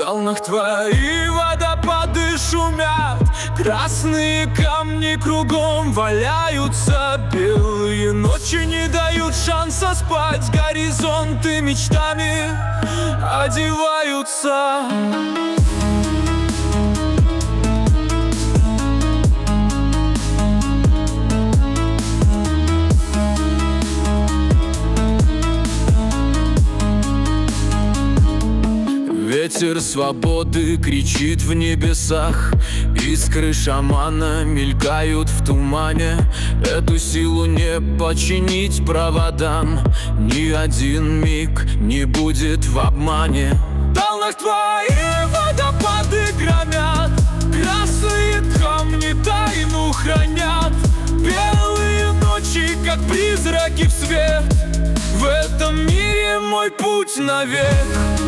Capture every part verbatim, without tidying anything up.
Талнах твои водопады шумят, красные камни кругом валяются. Белые ночи не дают шанса спать, горизонты мечтами одеваются. Ветер свободы кричит в небесах, искры шамана мелькают в тумане. Эту силу не починить проводам, ни один миг не будет в обмане. Талнах твои водопады громят, красные камни тайну хранят. Белые ночи, как призраки в свет, в этом мире мой путь навек.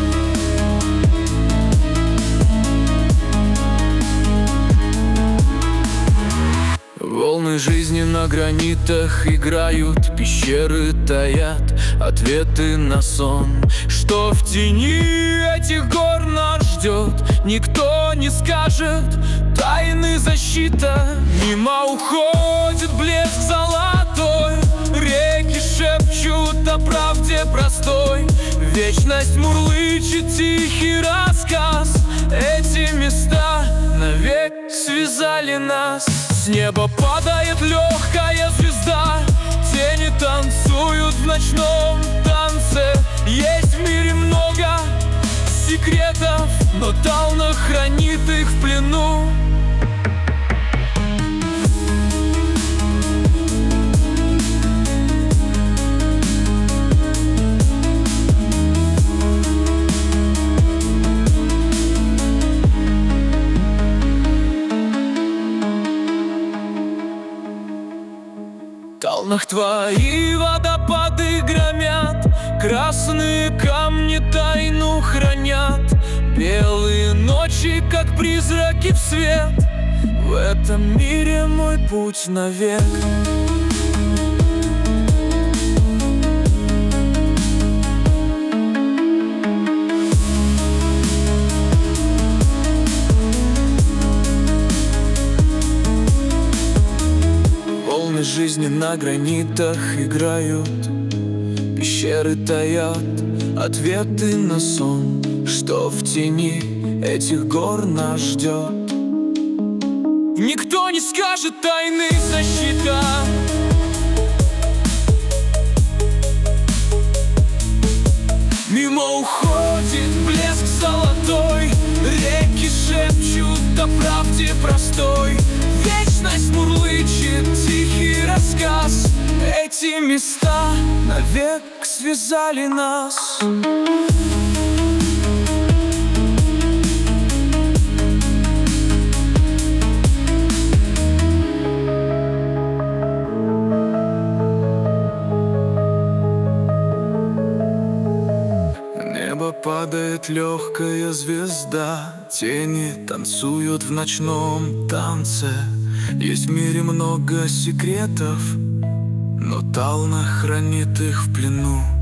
Волны жизни на гранитах играют, пещеры таят ответы на сон. Что в тени этих гор нас ждет, никто не скажет, тайны защита. Мимо уходит блеск золотой, реки шепчут о правде простой. Вечность мурлычет тихий рассказ, эти места навек связали нас. С неба падает легкая звезда, тени танцуют в ночном танце. Есть в мире много секретов, но Талнах хранит их в плену. Талнах твои водопады громят, красные камни тайну хранят. Белые ночи, как призраки в свет, в этом мире мой путь навек. Волны жизни на гранитах играют, пещеры таят ответы на сон. Что в тени этих гор нас ждет, никто не скажет, тайны защита. Мимо уходит блеск золотой, реки шепчут о правде простой. Вечность мурлычет тихий рассказ, эти места навек связали нас. Небо падает легкая звезда, тени танцуют в ночном танце. Есть в мире много секретов, но Талнах хранит их в плену.